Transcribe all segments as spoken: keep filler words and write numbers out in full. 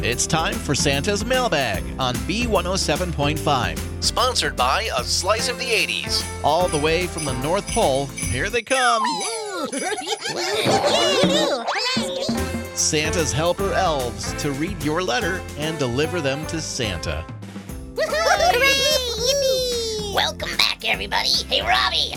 It's time for Santa's Mailbag on B one oh seven point five. Sponsored by A Slice of the eighties. All the way from the North Pole, here they come. Santa's helper elves to read your letter and deliver them to Santa. Hooray! Welcome back, everybody. Hey, Robbie.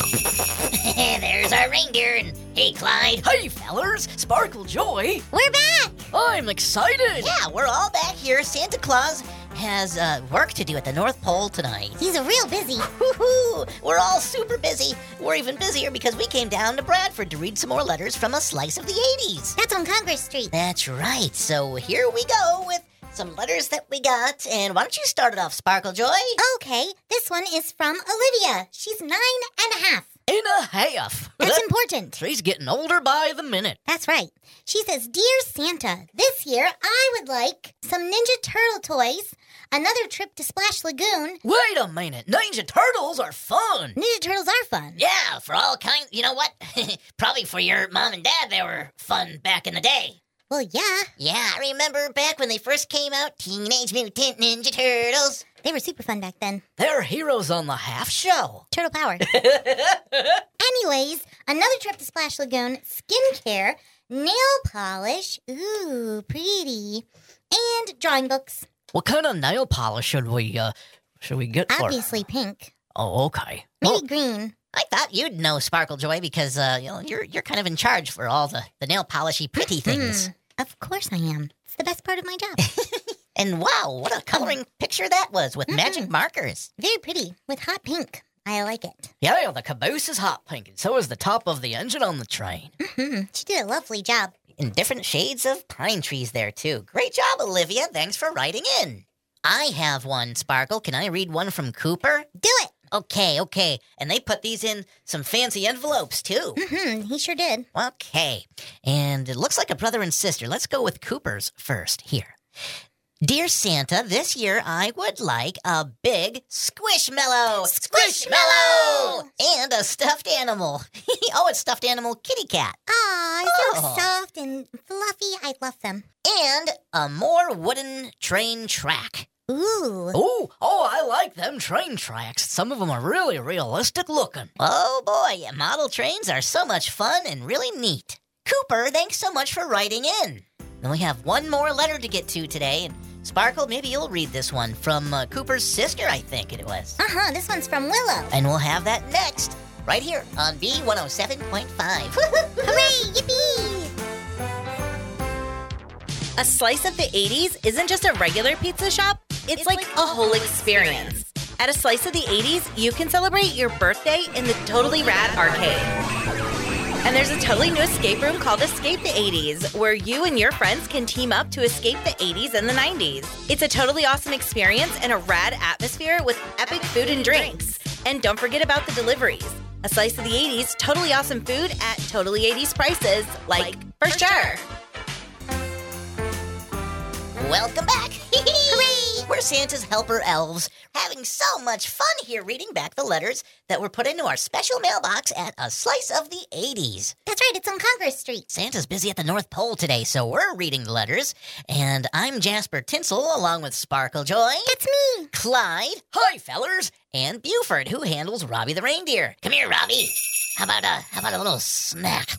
There's our reindeer. And hey, Clyde. Hey, fellers. Sparkle Joy. We're back. I'm excited. Yeah, we're all back here. Santa Claus has uh, work to do at the North Pole tonight. He's a real busy. Woo-hoo! We're all super busy. We're even busier because we came down to Bradford to read some more letters from A Slice of the eighties. That's on Congress Street. That's right. So here we go with some letters that we got. And why don't you start it off, Sparkle Joy? Okay, this one is from Olivia. She's nine and a half. In a half. That's important. She's getting older by the minute. That's right. She says, Dear Santa, this year I would like some Ninja Turtle toys, another trip to Splash Lagoon. Wait a minute. Ninja Turtles are fun. Ninja Turtles are fun. Yeah, for all kinds. You know what? Probably for your mom and dad, they were fun back in the day. Well, yeah. Yeah, I remember back when they first came out, Teenage Mutant Ninja Turtles. They were super fun back then. They're heroes on the half show. Turtle power. Anyways, another trip to Splash Lagoon, skincare, nail polish, ooh, pretty, and drawing books. What kind of nail polish should we, uh, should we get for Obviously pink. Oh, okay. Maybe Well, green. I thought you'd know, Sparkle Joy, because uh, you know you're you're kind of in charge for all the, the nail polishy pretty things. Hmm, of course I am. It's the best part of my job. And wow, what a coloring picture that was with Mhm. magic markers. Very pretty, with hot pink. I like it. yeah, the caboose is hot pink, and so is the top of the engine on the train. Hmm, she did a lovely job. And different shades of pine trees there, too. Great job, Olivia. Thanks for writing in. I have one, Sparkle. Can I read one from Cooper? Do it. Okay, okay. And they put these in some fancy envelopes, too. Hmm, he sure did. Okay. And it looks like a brother and sister. Let's go with Cooper's first here. Dear Santa, this year I would like a big Squishmallow. Squishmallow! And a stuffed animal. Oh, it's stuffed animal kitty cat. Aw, Oh. so soft and fluffy. I love them. And a more wooden train track. Ooh. Oh, oh, I like them train tracks. Some of them are really realistic looking. Oh boy, model trains are so much fun and really neat. Cooper, thanks so much for writing in. Then we have one more letter to get to today, and Sparkle, maybe you'll read this one from uh, Cooper's sister, I think it was. Uh-huh, this one's from Willow. And we'll have that next, right here on B one oh seven point five. Hooray, yippee! A Slice of the eighties isn't just a regular pizza shop, it's, like, a whole experience. At A Slice of the eighties, you can celebrate your birthday in the Totally Rad Arcade. And there's a totally new escape room called Escape the eighties, where you and your friends can team up to escape the eighties and the nineties. It's a totally awesome experience and a rad atmosphere with epic food and drinks. And don't forget about the deliveries. A Slice of the eighties, totally awesome food at totally eighties prices, like, for sure. Welcome back. Hooray! We're Santa's helper elves, having so much fun here reading back the letters that were put into our special mailbox at A Slice of the eighties. That's right, it's on Congress Street. Santa's busy at the North Pole today, so we're reading the letters. And I'm Jasper Tinsel, along with Sparkle Joy. That's me. Clyde. Hi, fellers. And Buford, who handles Robbie the reindeer. Come here, Robbie. How about a, how about a little snack?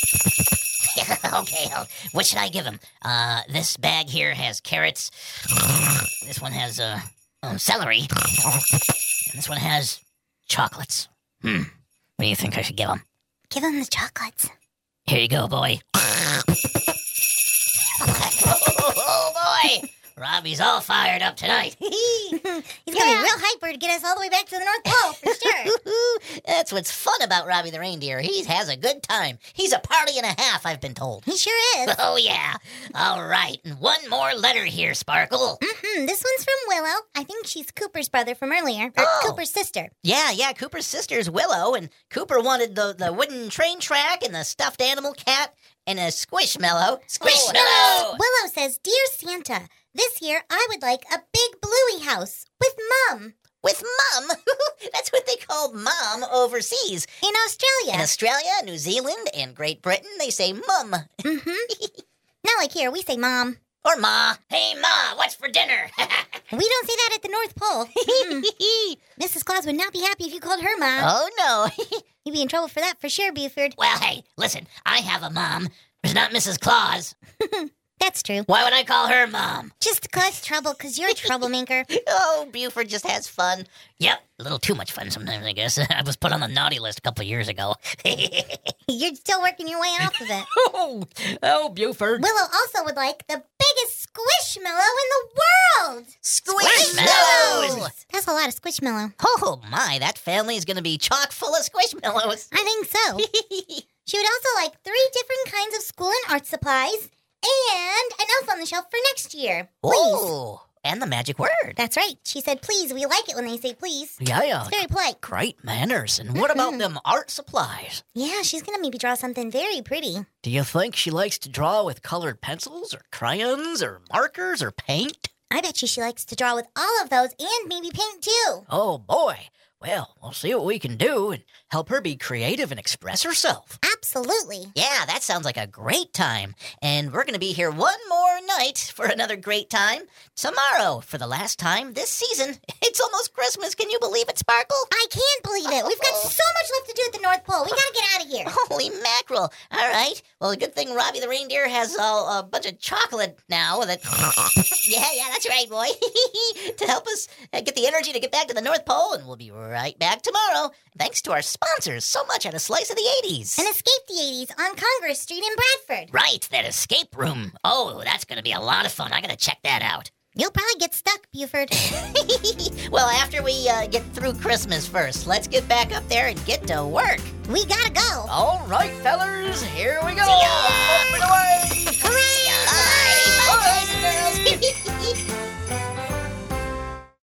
Okay, uh, what should I give him? Uh, this bag here has carrots. This one has, uh, oh, celery. And this one has chocolates. Hmm. What do you think I should give him? Give him the chocolates. Here you go, boy. Oh, boy. Robbie's all fired up tonight. He's gonna be real hyper to get us all the way back to the North Pole, for sure. That's what's fun about Robbie the reindeer. He has a good time. He's a party and a half, I've been told. He sure is. Oh, yeah. All right. And one more letter here, Sparkle. Mm-hmm. This one's from Willow. I think she's Cooper's brother from earlier. Or Oh. Cooper's sister. Yeah, yeah. Cooper's sister's Willow, and Cooper wanted the, the wooden train track and the stuffed animal cat and a squishmallow. Squishmallow! Willow says, Dear Santa, this year I would like a big bluey house with Mom With Mom? That's what they call Mom overseas. in Australia. In Australia, New Zealand, and Great Britain, they say Mum. Mm-hmm. Not like here, we say Mom. Or Ma, hey Ma, what's for dinner? We don't say that at the North Pole. Mm-mm. Missus Claus would not be happy if you called her Mom. Oh, no. You'd be in trouble for that for sure, Buford. Well, hey, listen, I have a mom. There's not Missus Claus. That's true. Why would I call her Mom? Just to cause trouble, because you're a troublemaker. Oh, Buford just has fun. Yep, a little too much fun sometimes, I guess. I was put on the naughty list a couple years ago. You're still working your way off of it. Oh, oh, Buford. Willow also would like the biggest squishmallow in the world. Squishmallows! That's a lot of squishmallow. Oh, my, that family is going to be chock full of squishmallows. I think so. She would also like three different kinds of school and art supplies and an elf on the shelf for next year. Please. Oh, and the magic word. That's right. She said please. We like it when they say please. Yeah, yeah. It's very polite. Great manners. And what about them art supplies? Yeah, she's going to maybe draw something very pretty. Do you think she likes to draw with colored pencils or crayons or markers or paint? I bet you she likes to draw with all of those and maybe paint too. Oh, boy. Well, we'll see what we can do and help her be creative and express herself. Absolutely. Yeah, that sounds like a great time. And we're going to be here one more night for another great time. Tomorrow, for the last time this season. It's almost Christmas. Can you believe it, Sparkle? I can't believe it. We've got so much left to do at the North Pole. We got to get out of here. Holy mackerel. All right. Well, good thing Robbie the reindeer has a, a bunch of chocolate now. That Yeah, yeah, that's right, boy. To help us uh, get the energy to get back to the North Pole. And we'll be right back tomorrow. Thanks to our sponsors so much at A Slice of the eighties. And Escape the eighties on Congress Street in Bradford. Right, that escape room. Oh, that's going to be a lot of fun. I got to check that out. You'll probably get stuck, Buford. Well, after we uh, get through Christmas first, let's get back up there and get to work. We gotta go. All right, fellers, here we go. See ya! Open away.